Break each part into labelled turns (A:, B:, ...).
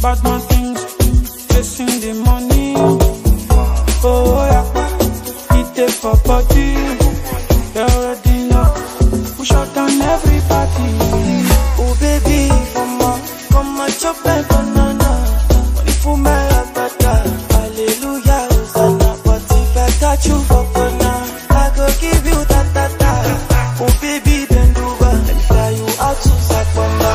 A: bad man things, chasing the money. Oh, yeah, eat it for body. You already know, we shut down everybody.
B: Oh baby, come on, chop my banana. Money for my abada. Hallelujah, Hosanna. But if I catch you for corner, I go give you that. Oh baby, bend over, let me fly you out to Sapoma.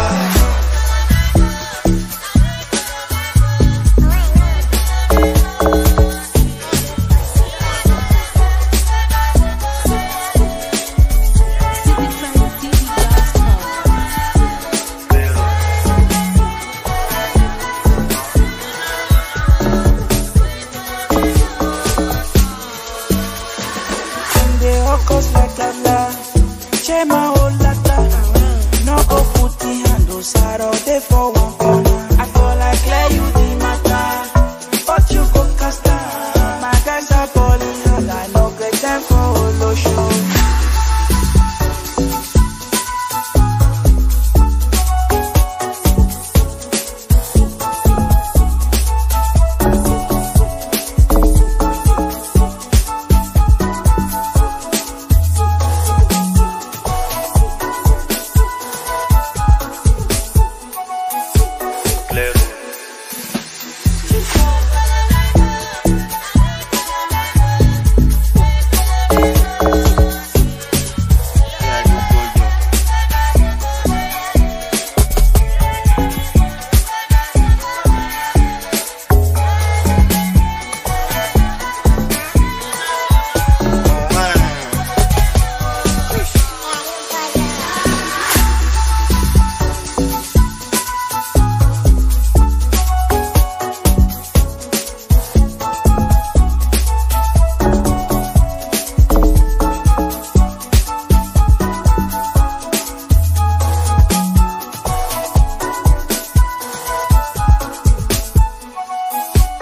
B: Cause like Allah, Chema Olata. No go put the handle side all day for one corner. I feel like clear you the matter, but you go cast out. My guys are balling hard, I no get time for Olo show.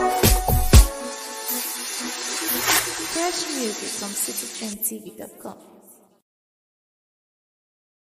C: Fresh music from citytrendtv.com.